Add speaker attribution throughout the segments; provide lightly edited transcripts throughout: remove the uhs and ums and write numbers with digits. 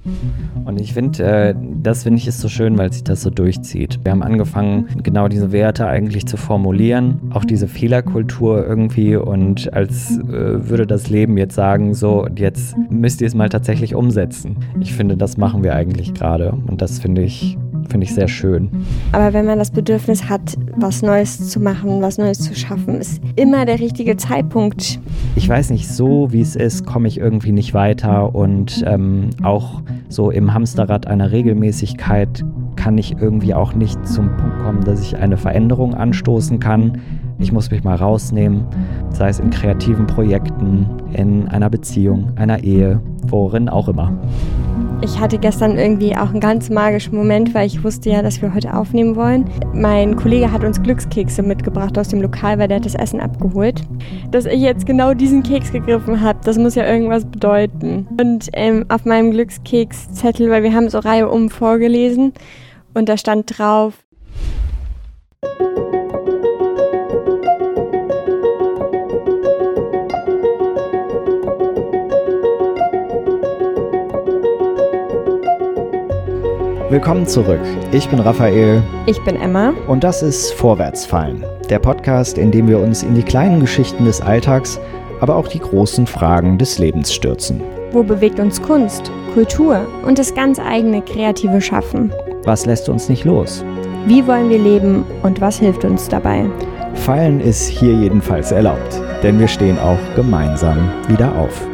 Speaker 1: Und ich finde, ist so schön, weil sich das so durchzieht. Wir haben angefangen, genau diese Werte eigentlich zu formulieren, auch diese Fehlerkultur irgendwie, und als würde das Leben jetzt sagen, so, und jetzt müsst ihr es mal tatsächlich umsetzen. Ich finde, das machen wir eigentlich gerade, und das finde ich sehr schön.
Speaker 2: Aber wenn man das Bedürfnis hat, was Neues zu machen, was Neues zu schaffen, ist immer der richtige Zeitpunkt.
Speaker 1: Ich weiß nicht, so wie es ist, komme ich irgendwie nicht weiter, und auch so im Hamsterrad einer Regelmäßigkeit kann ich irgendwie auch nicht zum Punkt kommen, dass ich eine Veränderung anstoßen kann. Ich muss mich mal rausnehmen, sei es in kreativen Projekten, in einer Beziehung, einer Ehe, worin auch immer.
Speaker 2: Ich hatte gestern irgendwie auch einen ganz magischen Moment, weil ich wusste ja, dass wir heute aufnehmen wollen. Mein Kollege hat uns Glückskekse mitgebracht aus dem Lokal, weil der hat das Essen abgeholt. Dass ich jetzt genau diesen Keks gegriffen habe, das muss ja irgendwas bedeuten. Und auf meinem Glückskekszettel, weil wir haben so Reihe vorgelesen, und da stand drauf:
Speaker 1: Willkommen zurück. Ich bin Raphael.
Speaker 2: Ich bin Emma.
Speaker 1: Und das ist Vorwärtsfallen, der Podcast, in dem wir uns in die kleinen Geschichten des Alltags, aber auch die großen Fragen des Lebens stürzen.
Speaker 2: Wo bewegt uns Kunst, Kultur und das ganz eigene kreative Schaffen?
Speaker 1: Was lässt uns nicht los?
Speaker 2: Wie wollen wir leben und was hilft uns dabei?
Speaker 1: Fallen ist hier jedenfalls erlaubt, denn wir stehen auch gemeinsam wieder auf.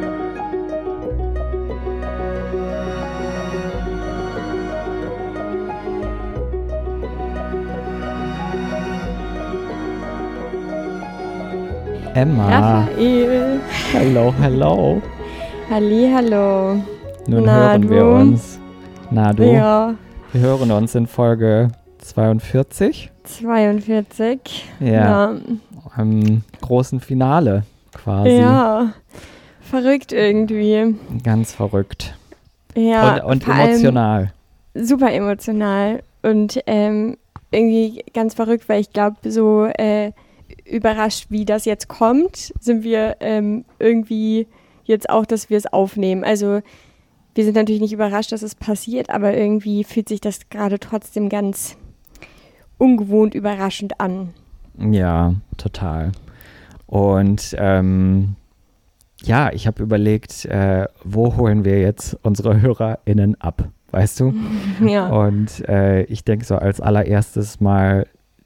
Speaker 1: Emma.
Speaker 2: Raphael.
Speaker 1: Hallo.
Speaker 2: Hallihallo.
Speaker 1: Nun hören wir uns. Na du?
Speaker 2: Ja.
Speaker 1: Wir hören uns in Folge 42.
Speaker 2: 42.
Speaker 1: Ja. Am großen Finale quasi.
Speaker 2: Ja. Verrückt irgendwie.
Speaker 1: Ganz verrückt.
Speaker 2: Ja.
Speaker 1: Und emotional.
Speaker 2: Super emotional. Und irgendwie ganz verrückt, weil ich glaube, so überrascht, wie das jetzt kommt, sind wir irgendwie jetzt auch, dass wir es aufnehmen. Also wir sind natürlich nicht überrascht, dass es passiert, aber irgendwie fühlt sich das gerade trotzdem ganz ungewohnt überraschend an.
Speaker 1: Ja, total. Und ja, ich habe überlegt, wo holen wir jetzt unsere HörerInnen ab, weißt du?
Speaker 2: Ja.
Speaker 1: Und ich denke so als allererstes mal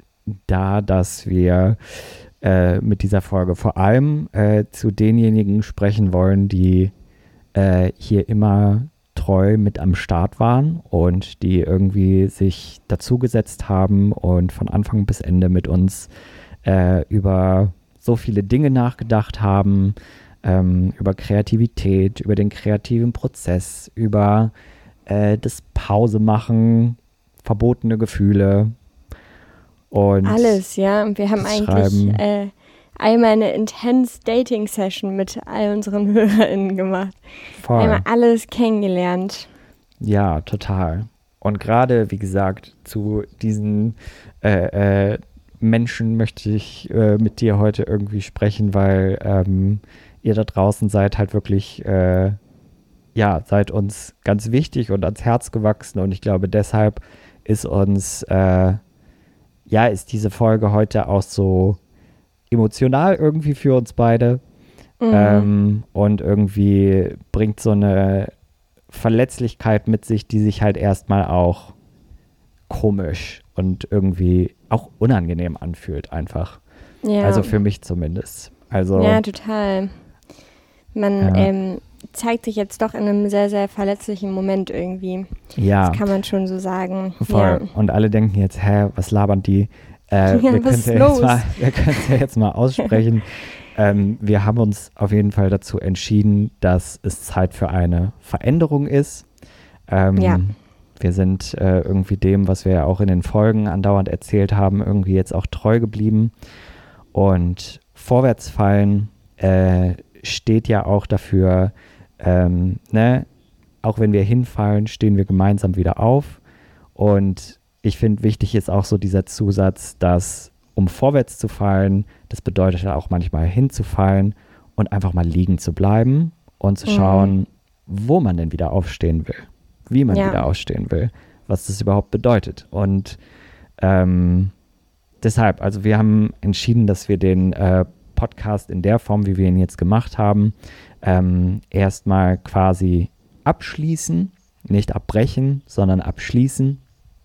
Speaker 1: dass wir mit dieser Folge vor allem zu denjenigen sprechen wollen, die hier immer treu mit am Start waren und die irgendwie sich dazugesetzt haben und von Anfang bis Ende mit uns über so viele Dinge nachgedacht haben, über Kreativität, über den kreativen Prozess, über das Pausemachen, verbotene Gefühle. Und
Speaker 2: alles, ja. Und wir haben eigentlich einmal eine intense Dating-Session mit all unseren HörerInnen gemacht.
Speaker 1: Voll.
Speaker 2: Einmal alles kennengelernt.
Speaker 1: Ja, total. Und gerade, wie gesagt, zu diesen Menschen möchte ich mit dir heute irgendwie sprechen, weil ihr da draußen seid halt wirklich, seid uns ganz wichtig und ans Herz gewachsen. Und ich glaube, deshalb ist uns ist diese Folge heute auch so emotional irgendwie für uns beide. Und irgendwie bringt so eine Verletzlichkeit mit sich, die sich halt erstmal auch komisch und irgendwie auch unangenehm anfühlt einfach.
Speaker 2: Ja.
Speaker 1: Also für mich zumindest. Also,
Speaker 2: ja, total. Man zeigt sich jetzt doch in einem sehr, sehr verletzlichen Moment irgendwie.
Speaker 1: Ja.
Speaker 2: Das kann man schon so sagen.
Speaker 1: Voll.
Speaker 2: Ja.
Speaker 1: Und alle denken jetzt, was labern die? Wir können es ja jetzt mal aussprechen. Wir haben uns auf jeden Fall dazu entschieden, dass es Zeit für eine Veränderung ist. Wir sind irgendwie dem, was wir ja auch in den Folgen andauernd erzählt haben, irgendwie jetzt auch treu geblieben. Und Vorwärtsfallen steht ja auch dafür, auch wenn wir hinfallen, stehen wir gemeinsam wieder auf. Und ich finde, wichtig ist auch so dieser Zusatz, dass um vorwärts zu fallen, das bedeutet ja auch manchmal hinzufallen und einfach mal liegen zu bleiben und zu schauen, wo man denn wieder aufstehen will. wie man wieder ausstehen will, was das überhaupt bedeutet. Und deshalb, also wir haben entschieden, dass wir den Podcast in der Form, wie wir ihn jetzt gemacht haben, erstmal quasi abschließen, nicht abbrechen, sondern abschließen.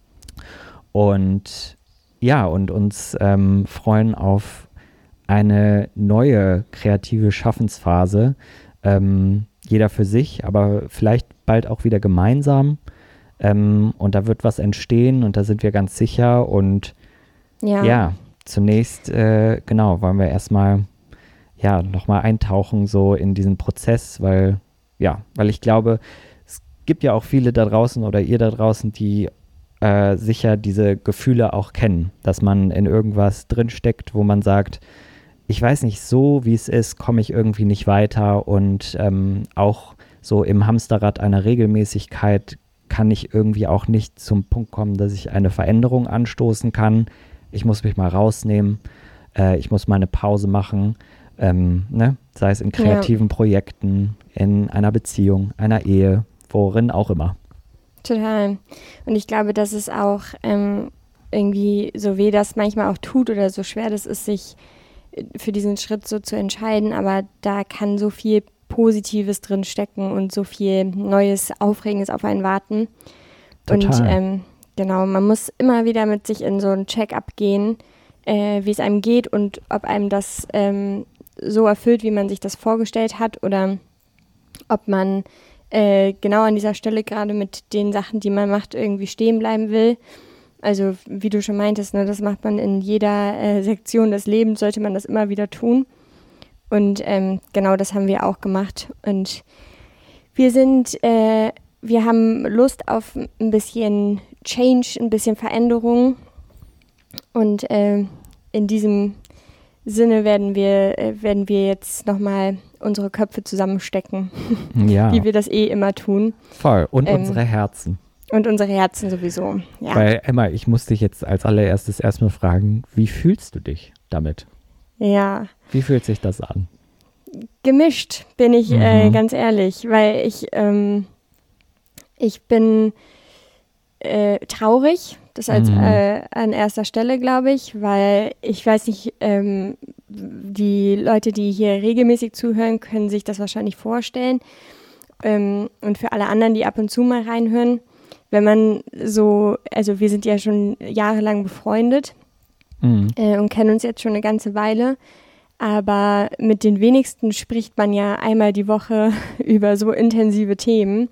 Speaker 1: Und ja, und uns freuen auf eine neue kreative Schaffensphase, jeder für sich, aber vielleicht bald auch wieder gemeinsam. Und da wird was entstehen und da sind wir ganz sicher. Und ja zunächst, genau, wollen wir erstmal nochmal eintauchen so in diesen Prozess, weil ich glaube, es gibt ja auch viele da draußen oder ihr da draußen, die sicher diese Gefühle auch kennen, dass man in irgendwas drinsteckt, wo man sagt, ich weiß nicht, so wie es ist, komme ich irgendwie nicht weiter und auch so im Hamsterrad einer Regelmäßigkeit kann ich irgendwie auch nicht zum Punkt kommen, dass ich eine Veränderung anstoßen kann. Ich muss mich mal rausnehmen, ich muss mal eine Pause machen, sei es in kreativen Projekten, in einer Beziehung, einer Ehe, worin auch immer.
Speaker 2: Total. Und ich glaube, dass es auch irgendwie, so weh das manchmal auch tut oder so schwer das ist, sich für diesen Schritt so zu entscheiden, aber da kann so viel Positives drin stecken und so viel Neues, Aufregendes auf einen warten.
Speaker 1: Total.
Speaker 2: Und genau, man muss immer wieder mit sich in so ein Check-up gehen, wie es einem geht und ob einem das so erfüllt, wie man sich das vorgestellt hat oder ob man genau an dieser Stelle gerade mit den Sachen, die man macht, irgendwie stehen bleiben will. Also wie du schon meintest, ne, das macht man in jeder Sektion des Lebens, sollte man das immer wieder tun. Und genau das haben wir auch gemacht. Und wir haben Lust auf ein bisschen Change, ein bisschen Veränderung. Und in diesem Sinne werden wir jetzt nochmal unsere Köpfe zusammenstecken, wie wir das immer tun.
Speaker 1: Voll. Und unsere Herzen.
Speaker 2: Und unsere Herzen sowieso, ja.
Speaker 1: Weil, Emma, ich muss dich jetzt als allererstes erstmal fragen, wie fühlst du dich damit?
Speaker 2: Ja.
Speaker 1: Wie fühlt sich das an?
Speaker 2: Gemischt, bin ich ganz ehrlich, weil ich bin traurig, das als an erster Stelle, glaube ich, weil ich weiß nicht, die Leute, die hier regelmäßig zuhören, können sich das wahrscheinlich vorstellen. Und für alle anderen, die ab und zu mal reinhören, wenn man so, also wir sind ja schon jahrelang befreundet und kennen uns jetzt schon eine ganze Weile, aber mit den wenigsten spricht man ja einmal die Woche über so intensive Themen.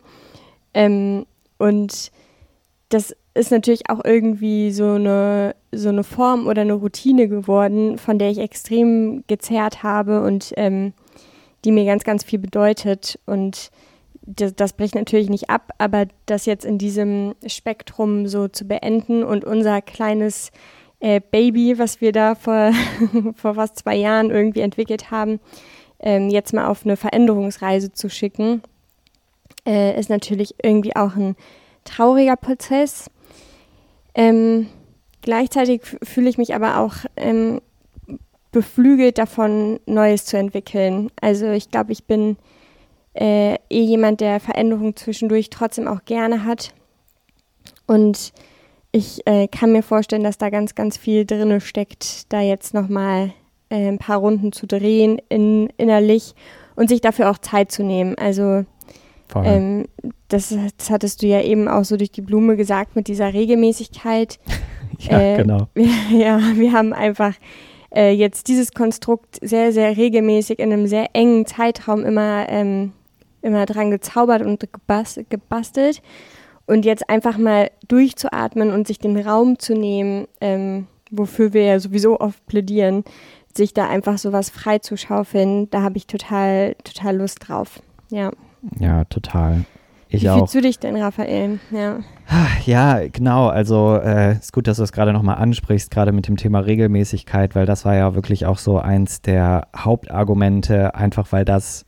Speaker 2: Und das ist natürlich auch irgendwie so eine Form oder eine Routine geworden, von der ich extrem gezerrt habe und die mir ganz, ganz viel bedeutet. Und das bricht natürlich nicht ab, aber das jetzt in diesem Spektrum so zu beenden und unser kleines Baby, was wir da vor fast 2 Jahren irgendwie entwickelt haben, jetzt mal auf eine Veränderungsreise zu schicken, ist natürlich irgendwie auch ein trauriger Prozess. Gleichzeitig fühle ich mich aber auch beflügelt davon, Neues zu entwickeln. Also ich glaube, ich bin jemand, der Veränderung zwischendurch trotzdem auch gerne hat. Und ich kann mir vorstellen, dass da ganz, ganz viel drin steckt, da jetzt nochmal ein paar Runden zu drehen innerlich und sich dafür auch Zeit zu nehmen. Also das hattest du ja eben auch so durch die Blume gesagt mit dieser Regelmäßigkeit.
Speaker 1: Ja, genau.
Speaker 2: Wir haben einfach jetzt dieses Konstrukt sehr, sehr regelmäßig in einem sehr engen Zeitraum immer dran gezaubert und gebastelt. Und jetzt einfach mal durchzuatmen und sich den Raum zu nehmen, wofür wir ja sowieso oft plädieren, sich da einfach sowas frei zu schaufeln, da habe ich total, total Lust drauf. Ja.
Speaker 1: Ja, total.
Speaker 2: Wie fühlst du dich denn, Raphael? Ja.
Speaker 1: Ja, genau. Also ist gut, dass du es gerade nochmal ansprichst, gerade mit dem Thema Regelmäßigkeit, weil das war ja wirklich auch so eins der Hauptargumente, einfach weil das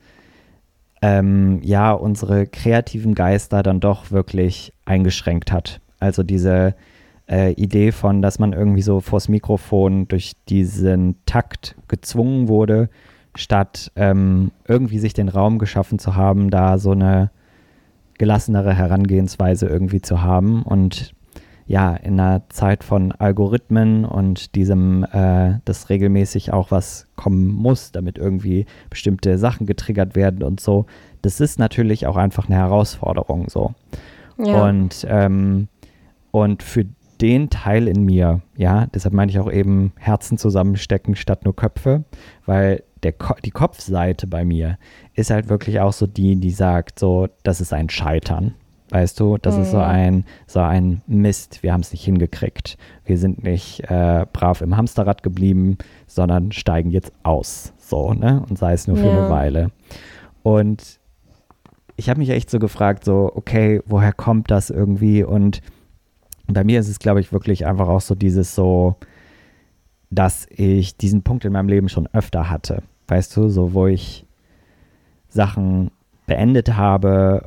Speaker 1: unsere kreativen Geister dann doch wirklich eingeschränkt hat. Also diese Idee von, dass man irgendwie so vors Mikrofon durch diesen Takt gezwungen wurde, statt irgendwie sich den Raum geschaffen zu haben, da so eine gelassenere Herangehensweise irgendwie zu haben. Und ja, in einer Zeit von Algorithmen und diesem, dass regelmäßig auch was kommen muss, damit irgendwie bestimmte Sachen getriggert werden und so, das ist natürlich auch einfach eine Herausforderung so.
Speaker 2: Ja.
Speaker 1: Und für den Teil in mir, ja, deshalb meine ich auch eben Herzen zusammenstecken statt nur Köpfe, weil die Kopfseite bei mir ist halt wirklich auch so die sagt so, das ist ein Scheitern, weißt du, das ist so ein Mist, wir haben es nicht hingekriegt, wir sind nicht brav im Hamsterrad geblieben, sondern steigen jetzt aus, so, ne, und sei es nur für eine Weile. Und ich habe mich echt so gefragt, so, okay, woher kommt das irgendwie? Und bei mir ist es, glaube ich, wirklich einfach auch so dieses so, dass ich diesen Punkt in meinem Leben schon öfter hatte. Weißt du, so wo ich Sachen beendet habe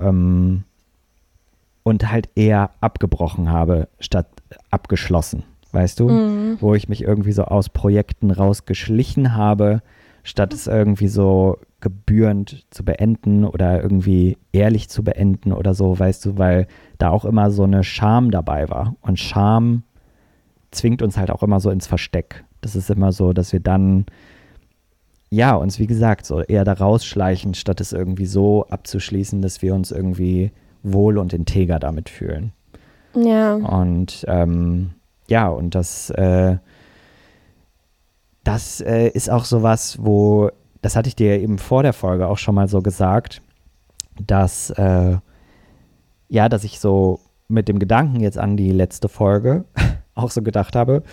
Speaker 1: und halt eher abgebrochen habe, statt abgeschlossen. Weißt du? Wo ich mich irgendwie so aus Projekten rausgeschlichen habe, statt es irgendwie so gebührend zu beenden oder irgendwie ehrlich zu beenden oder so, weißt du, weil da auch immer so eine Scham dabei war. Und Scham zwingt uns halt auch immer so ins Versteck. Das ist immer so, dass wir dann, ja, uns wie gesagt, so eher da rausschleichen, statt es irgendwie so abzuschließen, dass wir uns irgendwie wohl und integer damit fühlen.
Speaker 2: Ja.
Speaker 1: Und ja, und das ist auch sowas, wo, das hatte ich dir eben vor der Folge auch schon mal so gesagt, dass, ja, dass ich so mit dem Gedanken jetzt an die letzte Folge auch so gedacht habe,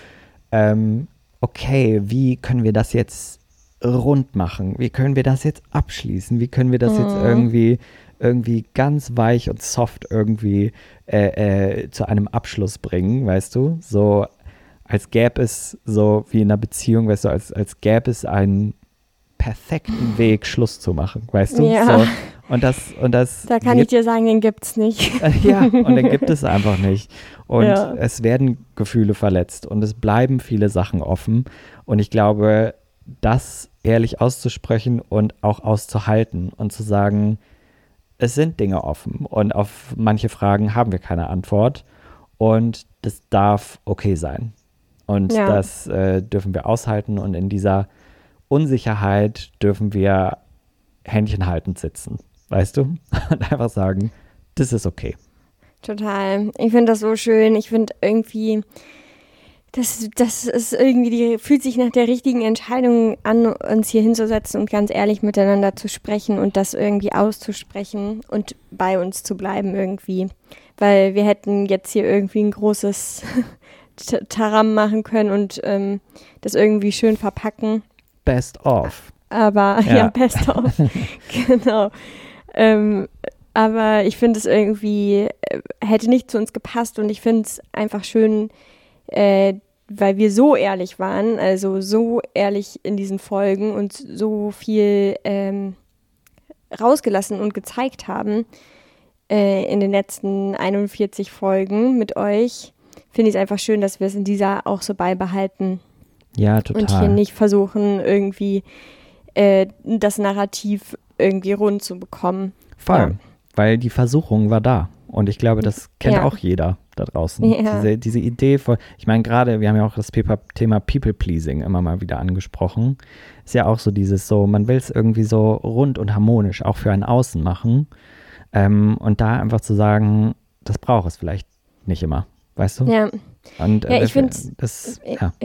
Speaker 1: okay, wie können wir das jetzt rund machen? Wie können wir das jetzt abschließen? Wie können wir das jetzt irgendwie ganz weich und soft irgendwie zu einem Abschluss bringen, weißt du? So als gäbe es so wie in einer Beziehung, weißt du, als gäbe es einen perfekten Weg, Schluss zu machen, weißt du?
Speaker 2: Ja.
Speaker 1: So, und das
Speaker 2: Da kann ich dir sagen, den gibt's nicht.
Speaker 1: ja, und den gibt es einfach nicht. Und
Speaker 2: Ja.
Speaker 1: es werden Gefühle verletzt und es bleiben viele Sachen offen. Und ich glaube, das ehrlich auszusprechen und auch auszuhalten und zu sagen, es sind Dinge offen und auf manche Fragen haben wir keine Antwort und das darf okay sein. Und das dürfen wir aushalten und in dieser Unsicherheit dürfen wir händchenhaltend sitzen, weißt du? Und einfach sagen, das ist okay.
Speaker 2: Total. Ich finde das so schön. Ich finde irgendwie, das ist irgendwie, fühlt sich nach der richtigen Entscheidung an, uns hier hinzusetzen und ganz ehrlich miteinander zu sprechen und das irgendwie auszusprechen und bei uns zu bleiben irgendwie. Weil wir hätten jetzt hier irgendwie ein großes Taram machen können und das irgendwie schön verpacken.
Speaker 1: Best of.
Speaker 2: Aber, ja best of. Genau. Aber ich finde es irgendwie, hätte nicht zu uns gepasst und ich finde es einfach schön, weil wir so ehrlich waren, also so ehrlich in diesen Folgen und so viel rausgelassen und gezeigt haben in den letzten 41 Folgen mit euch, finde ich es einfach schön, dass wir es in dieser auch so beibehalten.
Speaker 1: Ja, total.
Speaker 2: Und hier nicht versuchen, irgendwie das Narrativ irgendwie rund zu bekommen.
Speaker 1: Voll,
Speaker 2: ja.
Speaker 1: Weil die Versuchung war da. Und ich glaube, das kennt auch jeder da draußen.
Speaker 2: Ja.
Speaker 1: Diese Idee von, ich meine gerade, wir haben ja auch das Thema People-Pleasing immer mal wieder angesprochen. Ist ja auch so dieses so, man will es irgendwie so rund und harmonisch auch für ein Außen machen. Und da einfach zu sagen, das braucht es vielleicht nicht immer, weißt du?
Speaker 2: Ja.
Speaker 1: Und
Speaker 2: ich finde
Speaker 1: das,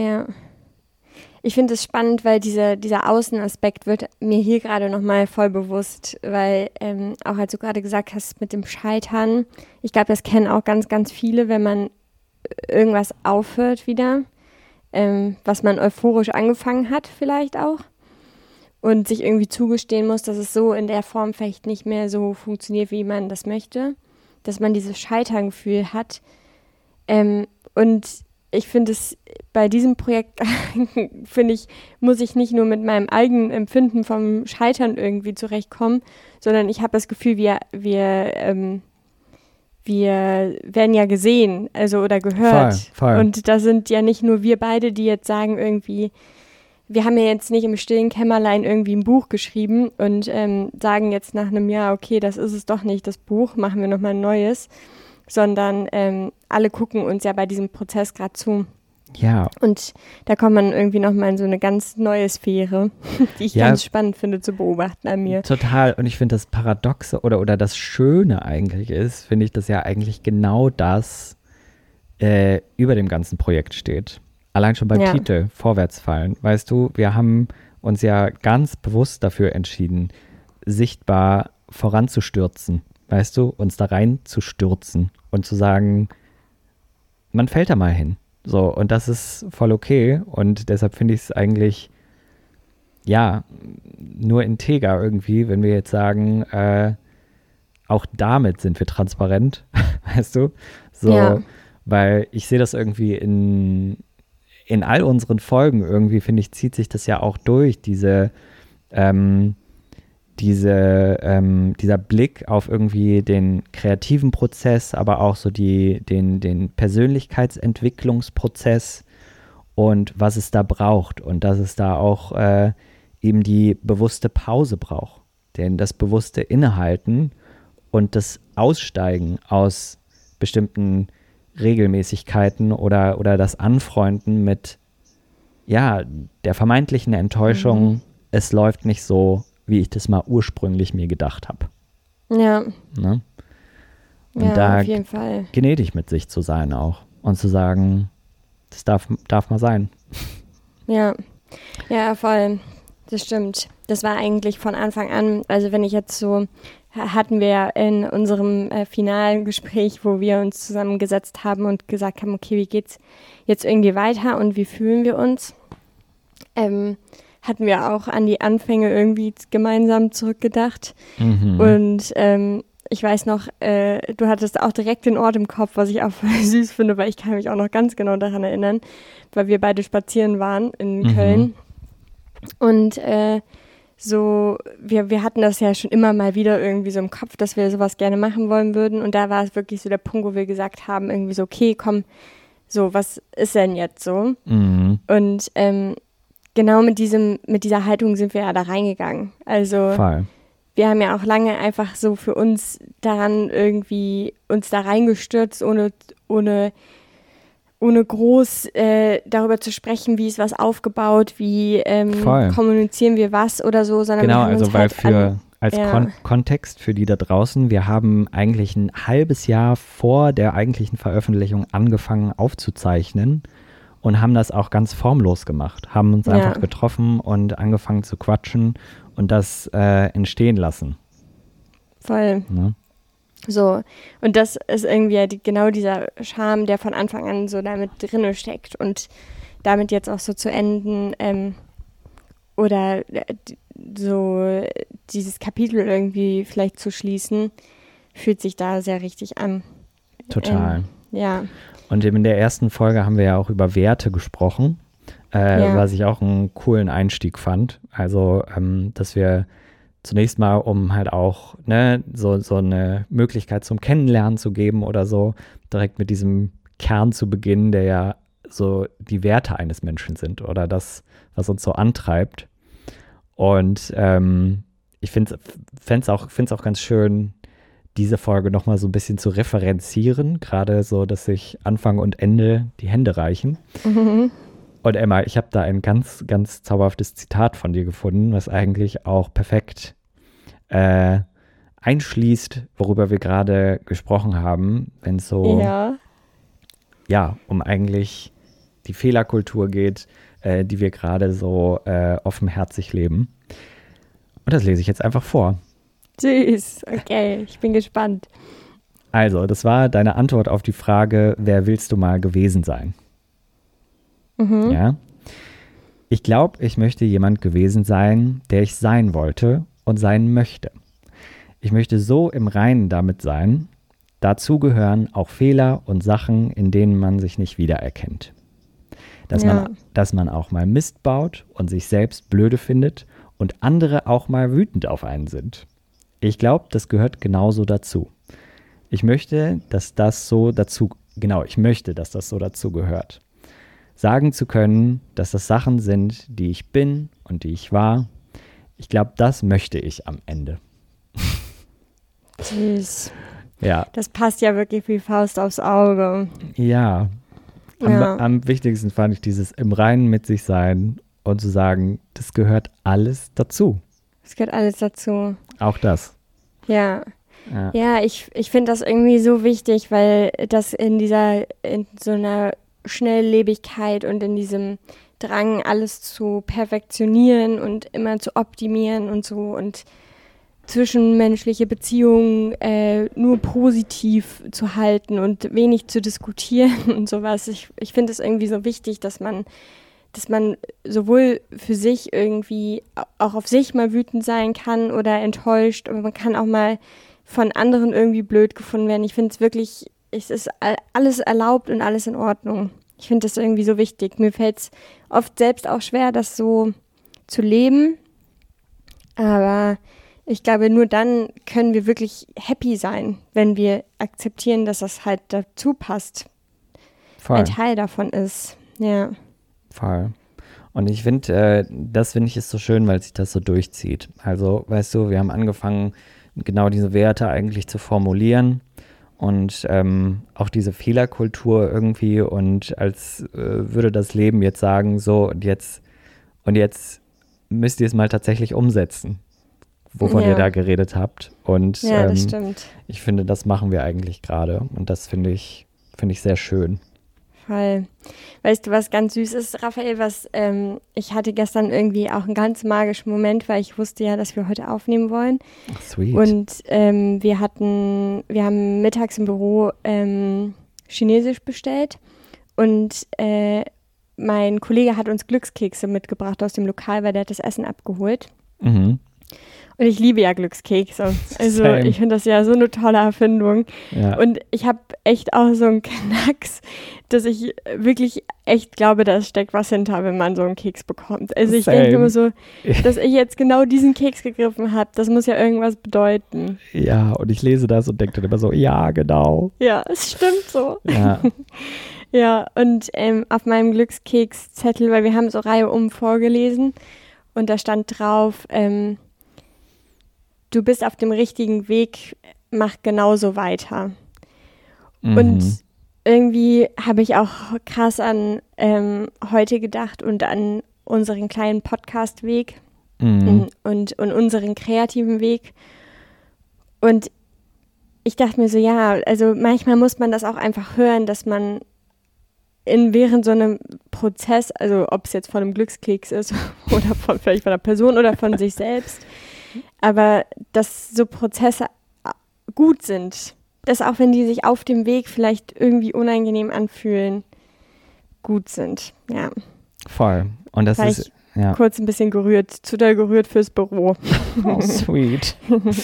Speaker 2: Ich finde es spannend, weil dieser Außenaspekt wird mir hier gerade nochmal voll bewusst, weil auch als du gerade gesagt hast mit dem Scheitern, ich glaube, das kennen auch ganz, ganz viele, wenn man irgendwas aufhört wieder, was man euphorisch angefangen hat vielleicht auch und sich irgendwie zugestehen muss, dass es so in der Form vielleicht nicht mehr so funktioniert, wie man das möchte, dass man dieses Scheiterngefühl hat und ich finde es bei diesem Projekt, muss ich nicht nur mit meinem eigenen Empfinden vom Scheitern irgendwie zurechtkommen, sondern ich habe das Gefühl, wir werden ja gesehen, also oder gehört.
Speaker 1: Voll.
Speaker 2: Und da sind ja nicht nur wir beide, die jetzt sagen irgendwie, wir haben ja jetzt nicht im stillen Kämmerlein irgendwie ein Buch geschrieben und sagen jetzt nach einem Jahr, okay, das ist es doch nicht, das Buch, machen wir nochmal ein neues, sondern alle gucken uns ja bei diesem Prozess gerade zu.
Speaker 1: Ja.
Speaker 2: Und da kommt man irgendwie nochmal in so eine ganz neue Sphäre, die ich ganz spannend finde zu beobachten an mir.
Speaker 1: Total. Und ich finde das Paradoxe oder das Schöne eigentlich ist, finde ich, dass ja eigentlich genau das über dem ganzen Projekt steht. Allein schon beim Titel, Vorwärtsfallen. Weißt du, wir haben uns ja ganz bewusst dafür entschieden, sichtbar voranzustürzen. Weißt du, uns da reinzustürzen und zu sagen, man fällt da mal hin. So, und das ist voll okay. Und deshalb finde ich es eigentlich, ja, nur integer irgendwie, wenn wir jetzt sagen, auch damit sind wir transparent, weißt du? So, weil ich sehe das irgendwie in all unseren Folgen irgendwie, finde ich, zieht sich das ja auch durch, dieser Blick auf irgendwie den kreativen Prozess, aber auch so den Persönlichkeitsentwicklungsprozess und was es da braucht und dass es da auch eben die bewusste Pause braucht, denn das bewusste Innehalten und das Aussteigen aus bestimmten Regelmäßigkeiten oder das Anfreunden mit der vermeintlichen Enttäuschung, es läuft nicht so, wie ich das mal ursprünglich mir gedacht habe.
Speaker 2: Ja.
Speaker 1: Ne? Und da
Speaker 2: auf jeden Fall.
Speaker 1: gnädig mit sich zu sein auch und zu sagen, das darf mal sein.
Speaker 2: Ja, voll. Das stimmt. Das war eigentlich von Anfang an, also wenn ich jetzt so, hatten wir in unserem finalen Gespräch, wo wir uns zusammengesetzt haben und gesagt haben, okay, wie geht's jetzt irgendwie weiter und wie fühlen wir uns? Hatten wir auch an die Anfänge irgendwie gemeinsam zurückgedacht. Und ich weiß noch, du hattest auch direkt den Ort im Kopf, was ich auch voll süß finde, weil ich kann mich auch noch ganz genau daran erinnern, weil wir beide spazieren waren in Köln. Und so, wir hatten das ja schon immer mal wieder irgendwie so im Kopf, dass wir sowas gerne machen wollen würden. Und da war es wirklich so der Punkt, wo wir gesagt haben, irgendwie so, okay, komm, so, was ist denn jetzt so? Und genau mit dieser Haltung sind wir ja da reingegangen. Also
Speaker 1: Voll.
Speaker 2: Wir haben ja auch lange einfach so für uns daran irgendwie uns da reingestürzt, ohne groß darüber zu sprechen, wie ist was aufgebaut, wie kommunizieren wir was oder so, sondern
Speaker 1: genau,
Speaker 2: wir haben
Speaker 1: also
Speaker 2: uns
Speaker 1: weil
Speaker 2: halt
Speaker 1: als Kontext für die da draußen, wir haben eigentlich ein halbes Jahr vor der eigentlichen Veröffentlichung angefangen aufzuzeichnen und haben das auch ganz formlos gemacht, haben uns einfach getroffen und angefangen zu quatschen und das entstehen lassen.
Speaker 2: Voll.
Speaker 1: Ne?
Speaker 2: So, und das ist irgendwie genau dieser Charme, der von Anfang an so damit drinne steckt und damit jetzt auch so zu enden oder so dieses Kapitel irgendwie vielleicht zu schließen, fühlt sich da sehr richtig an.
Speaker 1: Total.
Speaker 2: Ja.
Speaker 1: Und in der ersten Folge haben wir ja auch über Werte gesprochen, was ich auch einen coolen Einstieg fand. Also, dass wir zunächst mal, um halt auch so eine Möglichkeit zum Kennenlernen zu geben oder so, direkt mit diesem Kern zu beginnen, der ja so die Werte eines Menschen sind oder das, was uns so antreibt. Und ich finde es auch ganz schön, diese Folge nochmal so ein bisschen zu referenzieren, gerade so, dass sich Anfang und Ende die Hände reichen. Und Emma, ich habe da ein ganz, ganz zauberhaftes Zitat von dir gefunden, was eigentlich auch perfekt einschließt, worüber wir gerade gesprochen haben, wenn es so um eigentlich die Fehlerkultur geht, die wir gerade so offenherzig leben. Und das lese ich jetzt einfach vor.
Speaker 2: Süß, okay, ich bin gespannt.
Speaker 1: Also, das war deine Antwort auf die Frage, wer willst du mal gewesen sein? Ja. Ich glaube, ich möchte jemand gewesen sein, der ich sein wollte und sein möchte. Ich möchte so im Reinen damit sein, dazu gehören auch Fehler und Sachen, in denen man sich nicht wiedererkennt. Dass man auch mal Mist baut und sich selbst blöde findet und andere auch mal wütend auf einen sind. Ich glaube, das gehört genauso dazu. Ich möchte, dass das so dazu gehört. sagen zu können, dass das Sachen sind, die ich bin und die ich war. Ich glaube, das möchte ich am Ende.
Speaker 2: Süß.
Speaker 1: Ja.
Speaker 2: Das passt ja wirklich wie Faust aufs Auge.
Speaker 1: Ja. Am wichtigsten fand ich dieses im Reinen mit sich sein und zu sagen, das gehört alles dazu.
Speaker 2: Es gehört alles dazu.
Speaker 1: Auch das.
Speaker 2: Ja. Ja, ich finde das irgendwie so wichtig, weil das in so einer Schnelllebigkeit und in diesem Drang, alles zu perfektionieren und immer zu optimieren und so und zwischenmenschliche Beziehungen nur positiv zu halten und wenig zu diskutieren und sowas. Ich finde es irgendwie so wichtig, dass man sowohl für sich irgendwie auch auf sich mal wütend sein kann oder enttäuscht, aber man kann auch mal von anderen irgendwie blöd gefunden werden. Ich finde es wirklich, es ist alles erlaubt und alles in Ordnung. Ich finde das irgendwie so wichtig. Mir fällt es oft selbst auch schwer, das so zu leben, aber ich glaube, nur dann können wir wirklich happy sein, wenn wir akzeptieren, dass das halt dazu passt.
Speaker 1: Voll.
Speaker 2: Ein Teil davon ist, ja.
Speaker 1: Voll. Und ich finde, das finde ich ist so schön, weil sich das so durchzieht. Also, weißt du, wir haben angefangen, genau diese Werte eigentlich zu formulieren und auch diese Fehlerkultur irgendwie und als würde das Leben jetzt sagen, so und jetzt müsst ihr es mal tatsächlich umsetzen, wovon ihr da geredet habt. Und
Speaker 2: ja, das stimmt.
Speaker 1: Ich finde, das machen wir eigentlich gerade und das finde ich sehr schön.
Speaker 2: Voll. Weißt du, was ganz süß ist, Raphael, ich hatte gestern irgendwie auch einen ganz magischen Moment, weil ich wusste ja, dass wir heute aufnehmen wollen.
Speaker 1: Ach, sweet.
Speaker 2: Und wir haben mittags im Büro Chinesisch bestellt und mein Kollege hat uns Glückskekse mitgebracht aus dem Lokal, weil der hat das Essen abgeholt.
Speaker 1: Mhm.
Speaker 2: Und ich liebe ja Glückskekse. Also
Speaker 1: Same.
Speaker 2: Ich finde das ja so eine tolle Erfindung.
Speaker 1: Ja.
Speaker 2: Und ich habe echt auch so einen Knacks, dass ich wirklich echt glaube, da steckt was hinter, wenn man so einen Keks bekommt. Also ich denke immer so, dass ich jetzt genau diesen Keks gegriffen habe, das muss ja irgendwas bedeuten.
Speaker 1: Ja, und ich lese das und denke dann immer so, ja, genau.
Speaker 2: Ja, es stimmt so.
Speaker 1: Ja.
Speaker 2: Ja, und auf meinem Glückskekszettel, weil wir haben so Reihe vorgelesen und da stand drauf, du bist auf dem richtigen Weg, mach genauso weiter.
Speaker 1: Mhm.
Speaker 2: Und irgendwie habe ich auch krass an heute gedacht und an unseren kleinen Podcast-Weg und unseren kreativen Weg. Und ich dachte mir so, ja, also manchmal muss man das auch einfach hören, dass man während so einem Prozess, also ob es jetzt von einem Glückskeks ist oder vielleicht von einer Person oder von sich selbst, aber dass so Prozesse gut sind, dass auch wenn die sich auf dem Weg vielleicht irgendwie unangenehm anfühlen, gut sind, ja.
Speaker 1: Voll. Und das ist, ja.
Speaker 2: Kurz ein bisschen zu doll gerührt fürs Büro.
Speaker 1: Oh, sweet.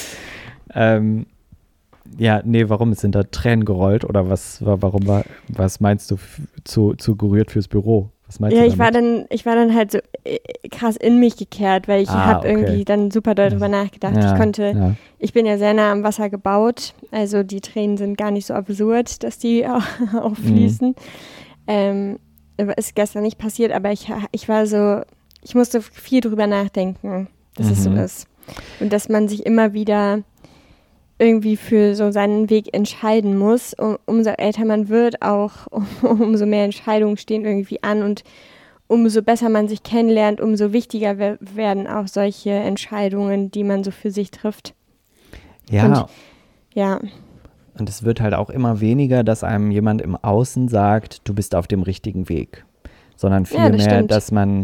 Speaker 1: Ja, nee, warum? Sind da Tränen gerollt oder was meinst du zu gerührt fürs Büro? Was meinst du damit?
Speaker 2: Ich war dann halt so krass in mich gekehrt, weil ich habe irgendwie dann super doll drüber nachgedacht.
Speaker 1: Ja,
Speaker 2: ich bin ja sehr nah am Wasser gebaut, also die Tränen sind gar nicht so absurd, dass die auch fließen. Ist gestern nicht passiert, aber ich war so, ich musste viel drüber nachdenken, dass es so ist. Und dass man sich immer wieder irgendwie für so seinen Weg entscheiden muss. Umso älter man wird, auch umso mehr Entscheidungen stehen irgendwie an und umso besser man sich kennenlernt, umso wichtiger werden auch solche Entscheidungen, die man so für sich trifft.
Speaker 1: Ja.
Speaker 2: Ja.
Speaker 1: Und es wird halt auch immer weniger, dass einem jemand im Außen sagt, du bist auf dem richtigen Weg. Sondern vielmehr, dass man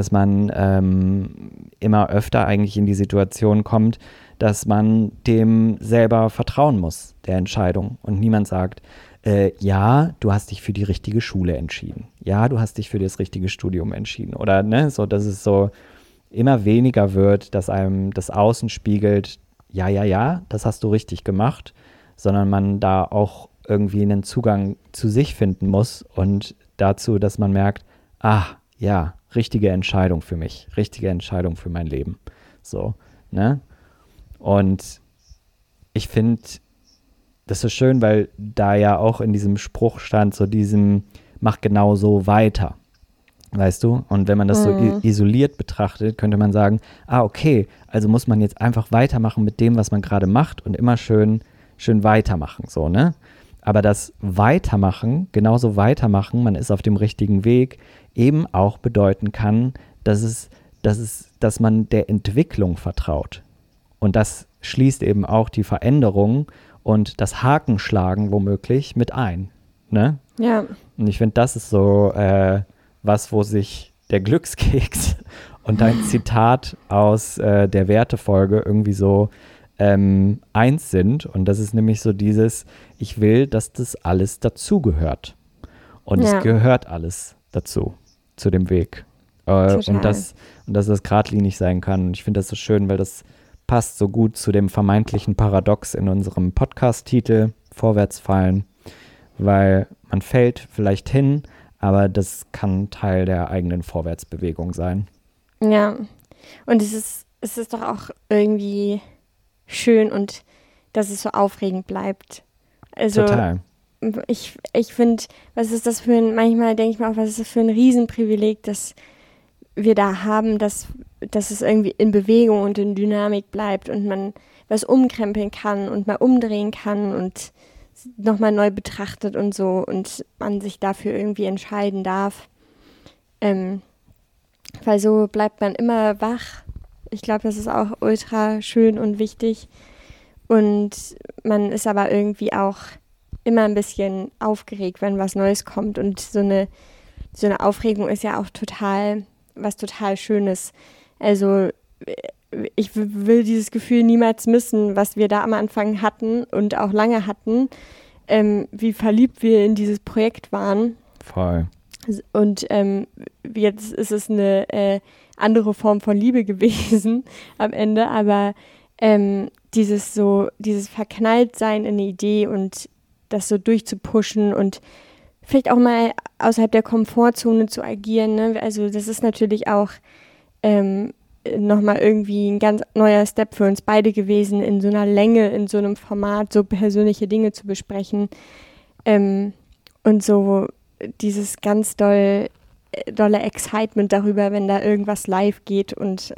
Speaker 1: immer öfter eigentlich in die Situation kommt, dass man dem selber vertrauen muss, der Entscheidung. Und niemand sagt, ja, du hast dich für die richtige Schule entschieden. Ja, du hast dich für das richtige Studium entschieden. Oder, ne, so, dass es so immer weniger wird, dass einem das Außen spiegelt, ja, das hast du richtig gemacht, sondern man da auch irgendwie einen Zugang zu sich finden muss und dazu, dass man merkt, ja, richtige Entscheidung für mich, richtige Entscheidung für mein Leben. So, ne? Und ich finde, das ist schön, weil da ja auch in diesem Spruch stand, so diesem, mach genau so weiter. Weißt du? Und wenn man das so isoliert betrachtet, könnte man sagen, okay, also muss man jetzt einfach weitermachen mit dem, was man gerade macht und immer schön weitermachen, so, ne? Aber das Weitermachen, genauso weitermachen, man ist auf dem richtigen Weg, eben auch bedeuten kann, dass man der Entwicklung vertraut. Und das schließt eben auch die Veränderung und das Hakenschlagen womöglich mit ein, ne?
Speaker 2: Ja.
Speaker 1: Und ich finde, das ist so was, wo sich der Glückskeks und dein Zitat aus der Wertefolge irgendwie so eins sind. Und das ist nämlich so dieses, ich will, dass das alles dazugehört. Und es gehört alles dazu, zu dem Weg. Und dass das geradlinig sein kann. Und ich finde das so schön, weil das passt so gut zu dem vermeintlichen Paradox in unserem Podcast-Titel Vorwärtsfallen. Weil man fällt vielleicht hin, aber das kann Teil der eigenen Vorwärtsbewegung sein.
Speaker 2: Ja, und es ist doch auch irgendwie schön und dass es so aufregend bleibt. Also, total. Ich finde, manchmal denke ich mir auch, was ist das für ein Riesenprivileg, dass wir da haben, dass es irgendwie in Bewegung und in Dynamik bleibt und man was umkrempeln kann und mal umdrehen kann und nochmal neu betrachtet und so und man sich dafür irgendwie entscheiden darf. Weil so bleibt man immer wach. Ich glaube, das ist auch ultra schön und wichtig. Und man ist aber irgendwie auch immer ein bisschen aufgeregt, wenn was Neues kommt. Und so eine Aufregung ist ja auch was total Schönes. Also ich will dieses Gefühl niemals missen, was wir da am Anfang hatten und auch lange hatten, wie verliebt wir in dieses Projekt waren.
Speaker 1: Voll.
Speaker 2: Und jetzt ist es eine andere Form von Liebe gewesen am Ende, aber dieses Verknalltsein in eine Idee und das so durchzupushen und vielleicht auch mal außerhalb der Komfortzone zu agieren, ne? Also das ist natürlich auch nochmal irgendwie ein ganz neuer Step für uns beide gewesen, in so einer Länge, in so einem Format, so persönliche Dinge zu besprechen. Und so dieses ganz dolle Excitement darüber, wenn da irgendwas live geht und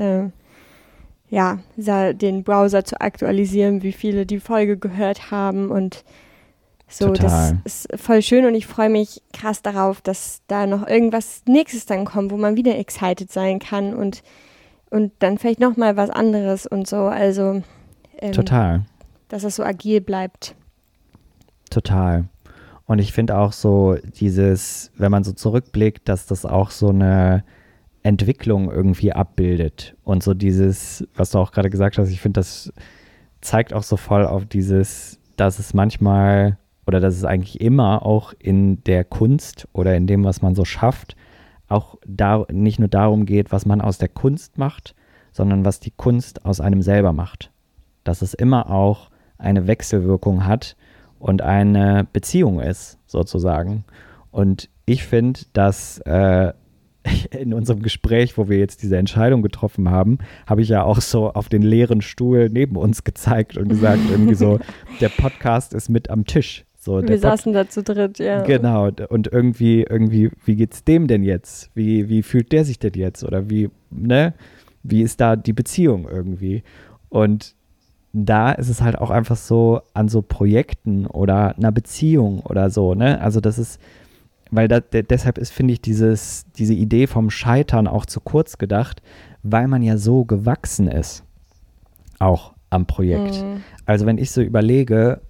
Speaker 2: den Browser zu aktualisieren, wie viele die Folge gehört haben und so. Total. Das ist voll schön und ich freue mich krass darauf, dass da noch irgendwas Nächstes dann kommt, wo man wieder excited sein kann und dann vielleicht nochmal was anderes und so. Also
Speaker 1: total.
Speaker 2: Dass es so agil bleibt.
Speaker 1: Total. Und ich finde auch so dieses, wenn man so zurückblickt, dass das auch so eine Entwicklung irgendwie abbildet. Und so dieses, was du auch gerade gesagt hast, ich finde, das zeigt auch so voll auf dieses, dass es manchmal oder dass es eigentlich immer auch in der Kunst oder in dem, was man so schafft, auch nicht nur darum geht, was man aus der Kunst macht, sondern was die Kunst aus einem selber macht. Dass es immer auch eine Wechselwirkung hat und eine Beziehung ist, sozusagen. Und ich finde, dass in unserem Gespräch, wo wir jetzt diese Entscheidung getroffen haben, habe ich ja auch so auf den leeren Stuhl neben uns gezeigt und gesagt, irgendwie so, der Podcast ist mit am Tisch. So,
Speaker 2: wir saßen da zu dritt, ja.
Speaker 1: Genau, und irgendwie, wie geht's dem denn jetzt? Wie fühlt der sich denn jetzt? Oder wie ist da die Beziehung irgendwie? Und da ist es halt auch einfach so an so Projekten oder einer Beziehung oder so, ne? Also das ist, weil deshalb ist, finde ich, diese Idee vom Scheitern auch zu kurz gedacht, weil man ja so gewachsen ist, auch am Projekt. Also wenn ich so überlege,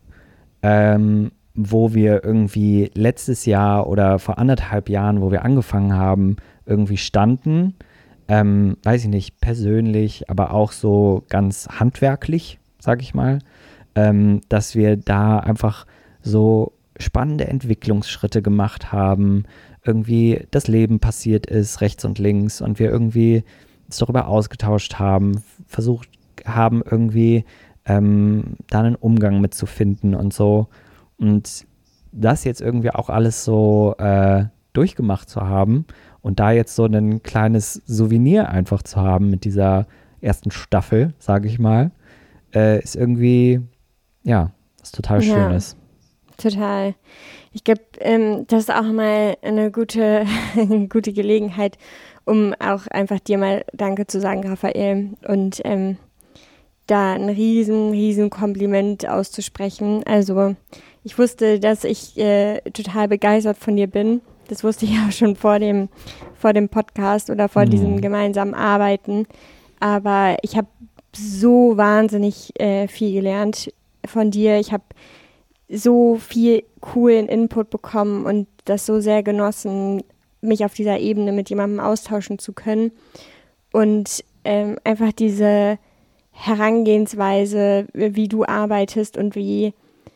Speaker 1: wo wir irgendwie letztes Jahr oder vor 1,5 Jahren, wo wir angefangen haben, irgendwie standen, weiß ich nicht, persönlich, aber auch so ganz handwerklich, sag ich mal, dass wir da einfach so spannende Entwicklungsschritte gemacht haben, irgendwie das Leben passiert ist, rechts und links, und wir irgendwie uns darüber ausgetauscht haben, versucht haben, irgendwie da einen Umgang mitzufinden und so. Und das jetzt irgendwie auch alles so durchgemacht zu haben und da jetzt so ein kleines Souvenir einfach zu haben mit dieser ersten Staffel, sage ich mal, ist irgendwie, ja, was total Schönes.
Speaker 2: total. Ich glaube, das ist auch mal eine gute, gute Gelegenheit, um auch einfach dir mal Danke zu sagen, Raphael, und da ein riesen Kompliment auszusprechen. Also ich wusste, dass ich total begeistert von dir bin. Das wusste ich auch schon vor dem Podcast oder vor diesem gemeinsamen Arbeiten. Aber ich habe so wahnsinnig viel gelernt von dir. Ich habe so viel coolen Input bekommen und das so sehr genossen, mich auf dieser Ebene mit jemandem austauschen zu können. Und einfach diese Herangehensweise, wie du arbeitest und wie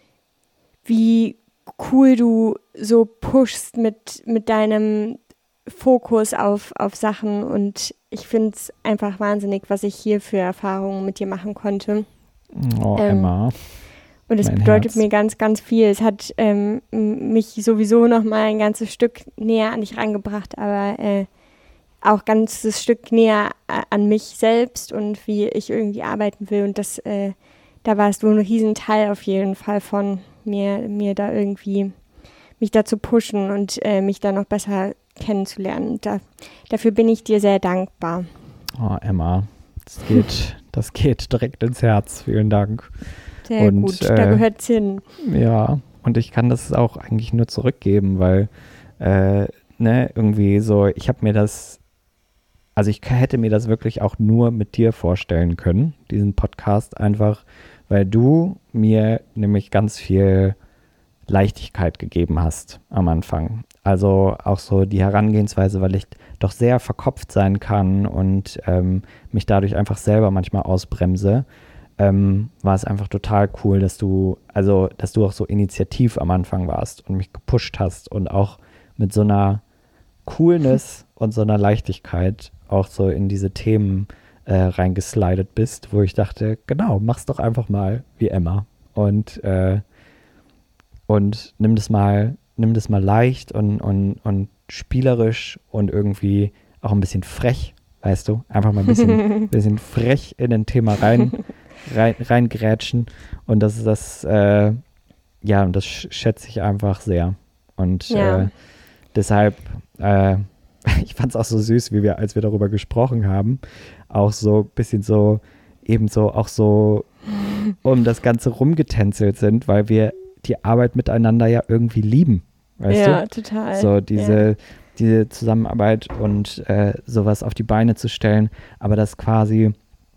Speaker 2: cool du so pushst mit deinem Fokus auf Sachen. Und ich finde es einfach wahnsinnig, was ich hier für Erfahrungen mit dir machen konnte.
Speaker 1: Oh, Emma.
Speaker 2: Und es bedeutet mir ganz, ganz viel. Es hat mich sowieso noch mal ein ganzes Stück näher an dich rangebracht, aber auch ein ganzes Stück näher an mich selbst und wie ich irgendwie arbeiten will. Und das, da warst du ein Riesenteil auf jeden Fall von mir da irgendwie, mich da zu pushen und mich da noch besser kennenzulernen. Dafür bin ich dir sehr dankbar.
Speaker 1: Oh, Emma, das geht direkt ins Herz. Vielen Dank.
Speaker 2: Sehr gut, da gehört's hin.
Speaker 1: Ja, und ich kann das auch eigentlich nur zurückgeben, weil irgendwie so, ich hätte mir das wirklich auch nur mit dir vorstellen können, diesen Podcast einfach, weil du mir nämlich ganz viel Leichtigkeit gegeben hast am Anfang. Also auch so die Herangehensweise, weil ich doch sehr verkopft sein kann und mich dadurch einfach selber manchmal ausbremse, war es einfach total cool, dass du auch so initiativ am Anfang warst und mich gepusht hast und auch mit so einer Coolness und so einer Leichtigkeit auch so in diese Themen reingeslidet bist, wo ich dachte, genau, mach's doch einfach mal wie Emma und nimm das mal leicht und spielerisch und irgendwie auch ein bisschen frech, weißt du, einfach mal ein bisschen frech in ein Thema reingrätschen und das ist das, und das schätze ich einfach sehr und deshalb, ich fand es auch so süß, als wir darüber gesprochen haben, auch so ein bisschen so, ebenso auch so um das Ganze rumgetänzelt sind, weil wir die Arbeit miteinander ja irgendwie lieben, weißt du?
Speaker 2: Ja, total.
Speaker 1: So diese Zusammenarbeit und sowas auf die Beine zu stellen, aber das quasi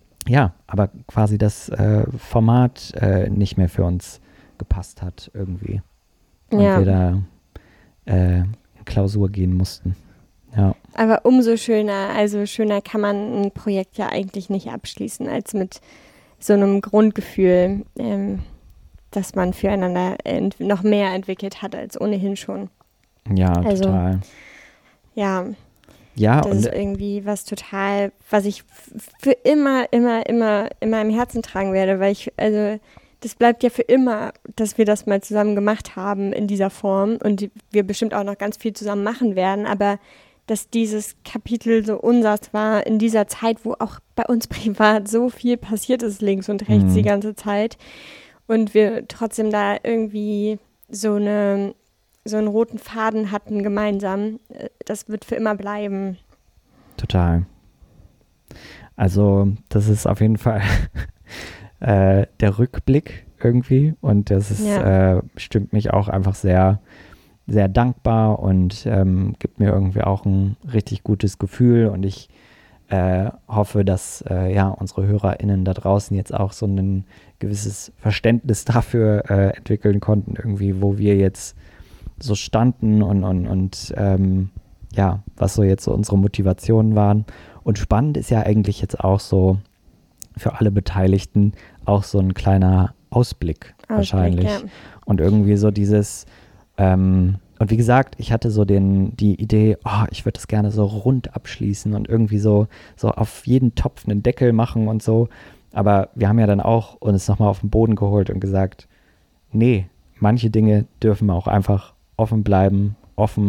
Speaker 1: das Format nicht mehr für uns gepasst hat irgendwie. Und wir da in Klausur gehen mussten. Ja.
Speaker 2: Aber umso schöner, also schöner kann man ein Projekt ja eigentlich nicht abschließen, als mit so einem Grundgefühl, dass man füreinander noch mehr entwickelt hat als ohnehin schon.
Speaker 1: Ja, also, total.
Speaker 2: Ja, das
Speaker 1: und
Speaker 2: ist irgendwie was ich für immer im Herzen tragen werde, weil das bleibt ja für immer, dass wir das mal zusammen gemacht haben in dieser Form und wir bestimmt auch noch ganz viel zusammen machen werden, aber dass dieses Kapitel so unseres war in dieser Zeit, wo auch bei uns privat so viel passiert ist, links und rechts die ganze Zeit und wir trotzdem da irgendwie so einen roten Faden hatten gemeinsam, das wird für immer bleiben.
Speaker 1: Total. Also das ist auf jeden Fall der Rückblick irgendwie und das ist, stimmt mich auch einfach sehr, sehr dankbar und gibt mir irgendwie auch ein richtig gutes Gefühl und ich hoffe, dass unsere HörerInnen da draußen jetzt auch so ein gewisses Verständnis dafür entwickeln konnten, irgendwie, wo wir jetzt so standen und was so jetzt so unsere Motivationen waren. Und spannend ist ja eigentlich jetzt auch so für alle Beteiligten auch so ein kleiner Ausblick wahrscheinlich. Ja. Und irgendwie so dieses, und wie gesagt, ich hatte so die Idee, ich würde das gerne so rund abschließen und irgendwie so auf jeden Topf einen Deckel machen und so. Aber wir haben ja dann auch uns nochmal auf den Boden geholt und gesagt, nee, manche Dinge dürfen auch einfach offen bleiben,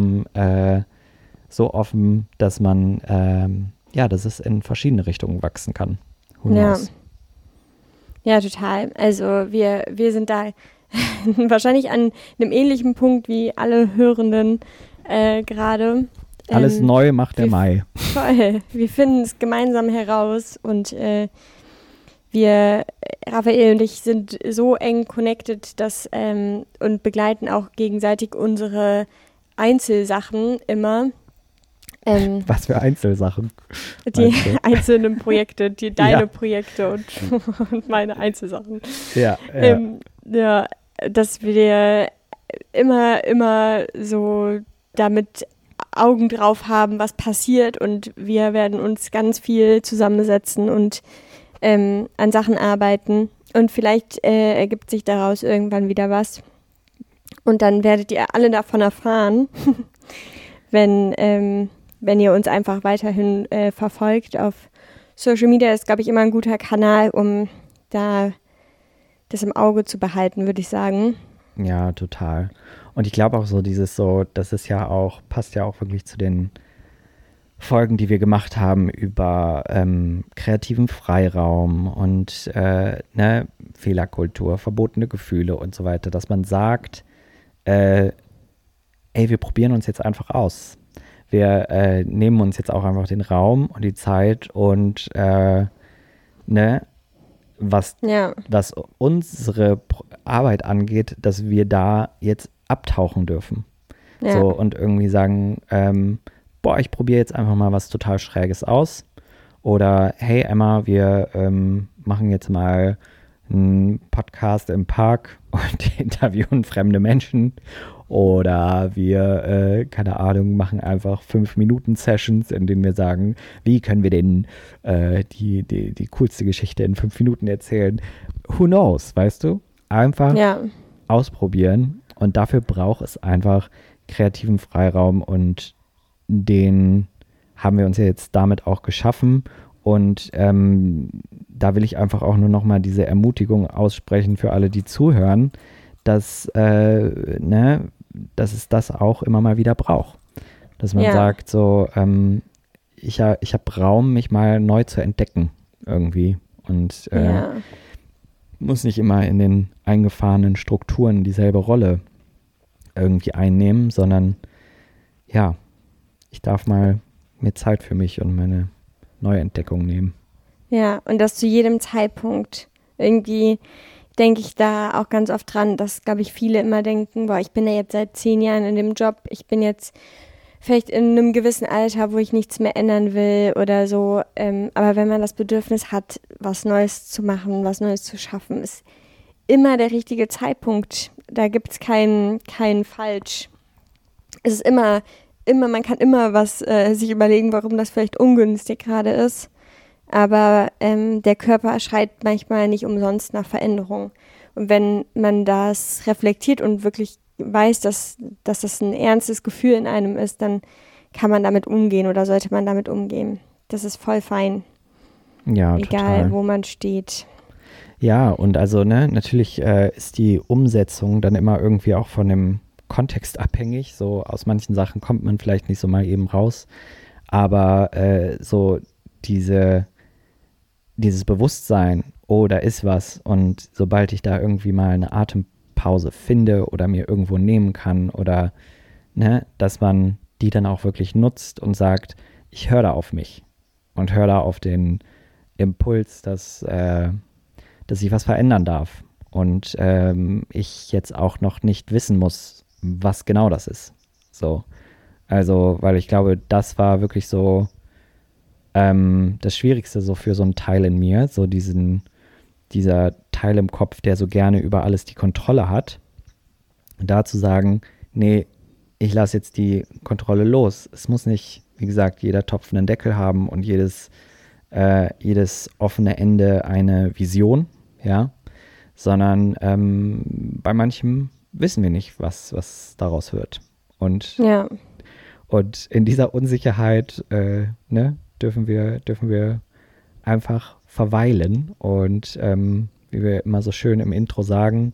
Speaker 1: so offen, dass man, dass es in verschiedene Richtungen wachsen kann.
Speaker 2: Ja, total. Also wir sind da wahrscheinlich an einem ähnlichen Punkt wie alle Hörenden gerade.
Speaker 1: Alles neu macht der Mai.
Speaker 2: Voll. Wir finden es gemeinsam heraus und wir, Raphael und ich, sind so eng connected, und begleiten auch gegenseitig unsere Einzelsachen immer.
Speaker 1: Was für Einzelsachen?
Speaker 2: Die einzelnen Projekte, deine Projekte und meine Einzelsachen.
Speaker 1: Ja.
Speaker 2: Dass wir immer so damit Augen drauf haben, was passiert, und wir werden uns ganz viel zusammensetzen und an Sachen arbeiten, und vielleicht ergibt sich daraus irgendwann wieder was, und dann werdet ihr alle davon erfahren, wenn ihr uns einfach weiterhin verfolgt auf Social Media. Ist, glaube ich, immer ein guter Kanal, um da das im Auge zu behalten, würde ich sagen.
Speaker 1: Ja, total. Und ich glaube auch so das ist ja auch, passt ja auch wirklich zu den Folgen, die wir gemacht haben über kreativen Freiraum und Fehlerkultur, verbotene Gefühle und so weiter, dass man sagt, wir probieren uns jetzt einfach aus. Wir nehmen uns jetzt auch einfach den Raum und die Zeit und was unsere Arbeit angeht, dass wir da jetzt abtauchen dürfen. Ja. So, und irgendwie sagen, ich probiere jetzt einfach mal was total Schräges aus. Oder, hey Emma, wir machen jetzt mal einen Podcast im Park und interviewen fremde Menschen. Oder wir, keine Ahnung, machen einfach 5-Minuten-Sessions, in denen wir sagen, wie können wir denen die coolste Geschichte in 5 Minuten erzählen. Who knows, weißt du? Einfach ausprobieren. Und dafür braucht es einfach kreativen Freiraum, und den haben wir uns ja jetzt damit auch geschaffen. Und da will ich einfach auch nur nochmal diese Ermutigung aussprechen für alle, die zuhören, dass es das auch immer mal wieder braucht. Dass man sagt, so, ich hab Raum, mich mal neu zu entdecken irgendwie. Und muss nicht immer in den eingefahrenen Strukturen dieselbe Rolle irgendwie einnehmen, sondern ich darf mal mir Zeit für mich und meine Neuentdeckung nehmen.
Speaker 2: Ja, und das zu jedem Zeitpunkt. Irgendwie denke ich da auch ganz oft dran, dass, glaube ich, viele immer denken, ich bin ja jetzt seit 10 Jahren in dem Job, ich bin jetzt vielleicht in einem gewissen Alter, wo ich nichts mehr ändern will oder so. Aber wenn man das Bedürfnis hat, was Neues zu machen, was Neues zu schaffen, ist immer der richtige Zeitpunkt. Da gibt es kein Falsch. Es ist immer, man kann immer was sich überlegen, warum das vielleicht ungünstig gerade ist. Aber der Körper schreit manchmal nicht umsonst nach Veränderung. Und wenn man das reflektiert und wirklich weiß, dass das ein ernstes Gefühl in einem ist, dann kann man damit umgehen oder sollte man damit umgehen. Das ist voll fein.
Speaker 1: Ja,
Speaker 2: egal,
Speaker 1: total.
Speaker 2: Wo man steht.
Speaker 1: Ja, und also natürlich ist die Umsetzung dann immer irgendwie auch von dem Kontext abhängig. So aus manchen Sachen kommt man vielleicht nicht so mal eben raus. Aber so dieses Bewusstsein, da ist was, und sobald ich da irgendwie mal eine Atempause finde oder mir irgendwo nehmen kann oder dass man die dann auch wirklich nutzt und sagt, ich höre da auf mich und höre da auf den Impuls, dass ich was verändern darf und ich jetzt auch noch nicht wissen muss, was genau das ist. So, also, weil ich glaube, das war wirklich so das Schwierigste so für so einen Teil in mir, so dieser Teil im Kopf, der so gerne über alles die Kontrolle hat, und da zu sagen, nee, ich lasse jetzt die Kontrolle los. Es muss nicht, wie gesagt, jeder Topf einen Deckel haben und jedes offene Ende eine Vision, ja, sondern bei manchem wissen wir nicht, was daraus wird. Und in dieser Unsicherheit, dürfen wir einfach verweilen und wie wir immer so schön im Intro sagen,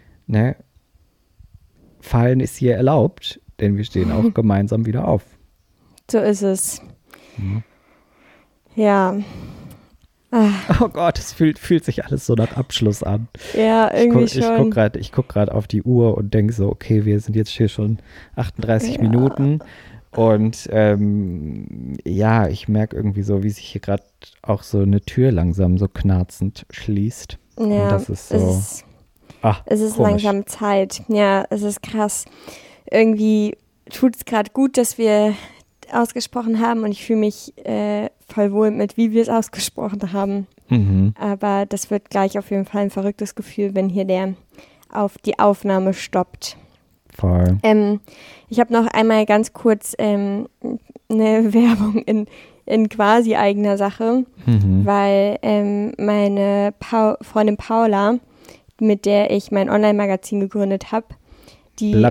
Speaker 1: fallen ist hier erlaubt, denn wir stehen auch gemeinsam wieder auf.
Speaker 2: So ist es. Ja.
Speaker 1: Oh Gott, es fühlt sich alles so nach Abschluss an.
Speaker 2: Ja, irgendwie schon.
Speaker 1: Ich guck gerade auf die Uhr und denke so, okay, wir sind jetzt hier schon 38 Minuten. Und ich merke irgendwie so, wie sich hier gerade auch so eine Tür langsam so knarzend schließt.
Speaker 2: Ja,
Speaker 1: und das ist so,
Speaker 2: es ist
Speaker 1: komisch.
Speaker 2: langsam Zeit. Ja, es ist krass. Irgendwie tut es gerade gut, dass wir ausgesprochen haben und ich fühle mich voll wohl mit, wie wir es ausgesprochen haben.
Speaker 1: Mhm.
Speaker 2: Aber das wird gleich auf jeden Fall ein verrücktes Gefühl, wenn hier die Aufnahme stoppt.
Speaker 1: Voll.
Speaker 2: Ich habe noch einmal ganz kurz eine Werbung in quasi eigener Sache, weil meine Freundin Paula, mit der ich mein Online-Magazin gegründet habe, die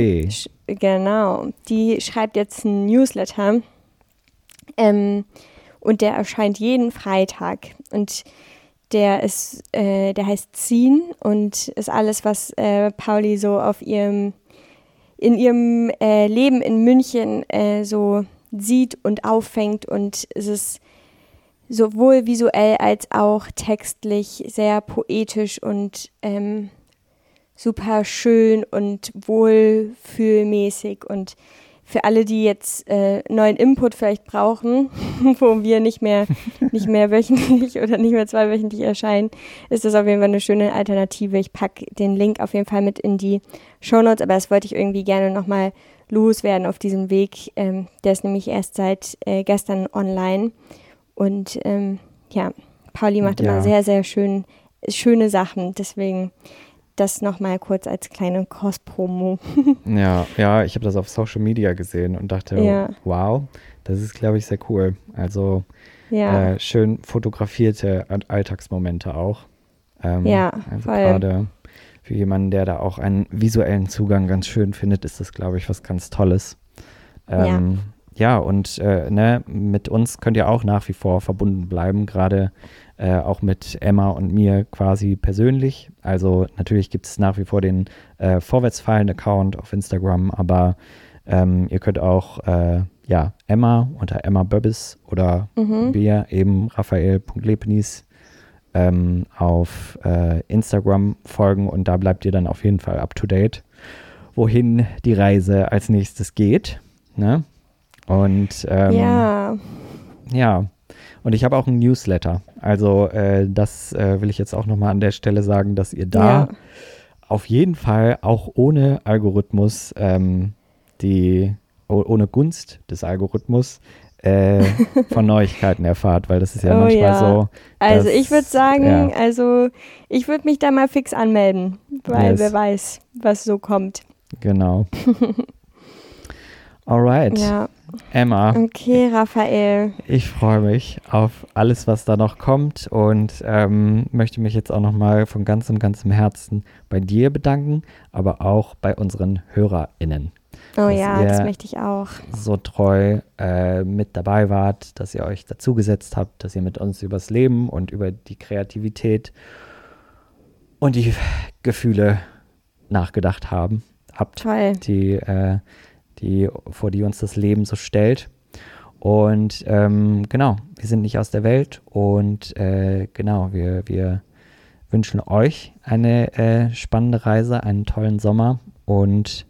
Speaker 2: die schreibt jetzt einen Newsletter und der erscheint jeden Freitag und der heißt Ziehen und ist alles, was Pauli so in ihrem Leben in München so sieht und auffängt und es ist sowohl visuell als auch textlich sehr poetisch und super schön und wohlfühlmäßig und für alle, die jetzt neuen Input vielleicht brauchen, wo wir nicht mehr wöchentlich oder nicht mehr zweiwöchentlich erscheinen, ist das auf jeden Fall eine schöne Alternative. Ich packe den Link auf jeden Fall mit in die Shownotes, aber das wollte ich irgendwie gerne nochmal loswerden auf diesem Weg. Der ist nämlich erst seit gestern online und Pauli macht immer sehr, sehr schöne Sachen, deswegen das nochmal kurz als kleine Cross-Promo.
Speaker 1: Ja, ich habe das auf Social Media gesehen und dachte, wow, das ist, glaube ich, sehr cool. Also schön fotografierte Alltagsmomente auch. Also gerade für jemanden, der da auch einen visuellen Zugang ganz schön findet, ist das, glaube ich, was ganz Tolles. Mit uns könnt ihr auch nach wie vor verbunden bleiben, gerade auch mit Emma und mir quasi persönlich. Also natürlich gibt es nach wie vor den Vorwärtsfallen-Account auf Instagram, aber ihr könnt auch Emma unter Emma Böbbis oder wir eben Raphael.Lepenis auf Instagram folgen und da bleibt ihr dann auf jeden Fall up to date, wohin die Reise als nächstes geht. Ne? Und und ich habe auch einen Newsletter. Also das will ich jetzt auch nochmal an der Stelle sagen, dass ihr da auf jeden Fall auch ohne Algorithmus, ohne Gunst des Algorithmus von Neuigkeiten erfahrt, weil das ist ja manchmal so.
Speaker 2: Also ich würde sagen, ich würde mich da mal fix anmelden, weil wer weiß, was so kommt.
Speaker 1: Genau. Alright.
Speaker 2: Ja.
Speaker 1: Emma.
Speaker 2: Okay, Raphael.
Speaker 1: Ich freue mich auf alles, was da noch kommt und möchte mich jetzt auch nochmal von ganzem Herzen bei dir bedanken, aber auch bei unseren HörerInnen.
Speaker 2: Oh ja, das möchte ich auch.
Speaker 1: So treu mit dabei wart, dass ihr euch dazugesetzt habt, dass ihr mit uns übers Leben und über die Kreativität und die Gefühle nachgedacht habt.
Speaker 2: Toll.
Speaker 1: Vor die uns das Leben so stellt. Und wir sind nicht aus der Welt und wir wünschen euch eine spannende Reise, einen tollen Sommer und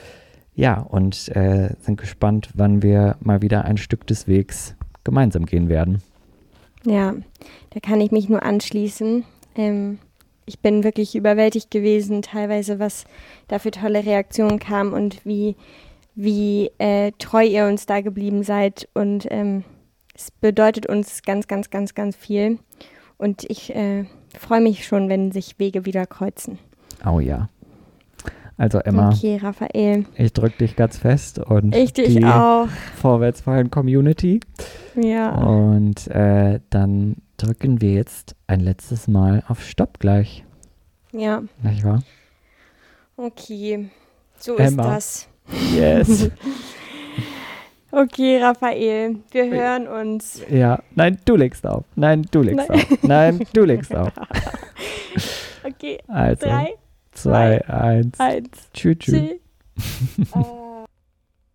Speaker 1: sind gespannt, wann wir mal wieder ein Stück des Wegs gemeinsam gehen werden. Ja,
Speaker 2: da kann ich mich nur anschließen. Ich bin wirklich überwältigt gewesen, teilweise, was da für tolle Reaktionen kamen und wie treu ihr uns da geblieben seid und es bedeutet uns ganz, ganz, ganz, ganz viel und ich freue mich schon, wenn sich Wege wieder kreuzen.
Speaker 1: Oh ja. Also Emma,
Speaker 2: okay, Raphael,
Speaker 1: ich drücke dich ganz fest und
Speaker 2: ich dich auch.
Speaker 1: Vorwärtsfallen-Community.
Speaker 2: Ja.
Speaker 1: Und dann drücken wir jetzt ein letztes Mal auf Stopp gleich.
Speaker 2: Ja.
Speaker 1: Nicht wahr?
Speaker 2: Okay, so
Speaker 1: Emma.
Speaker 2: ist das.
Speaker 1: Yes.
Speaker 2: Okay, Raphael, wir hören uns.
Speaker 1: Ja, nein, du legst auf. Nein, du legst auf. Nein, du legst auf.
Speaker 2: Okay,
Speaker 1: also,
Speaker 2: 3,
Speaker 1: 2, 1.
Speaker 2: Tschüss.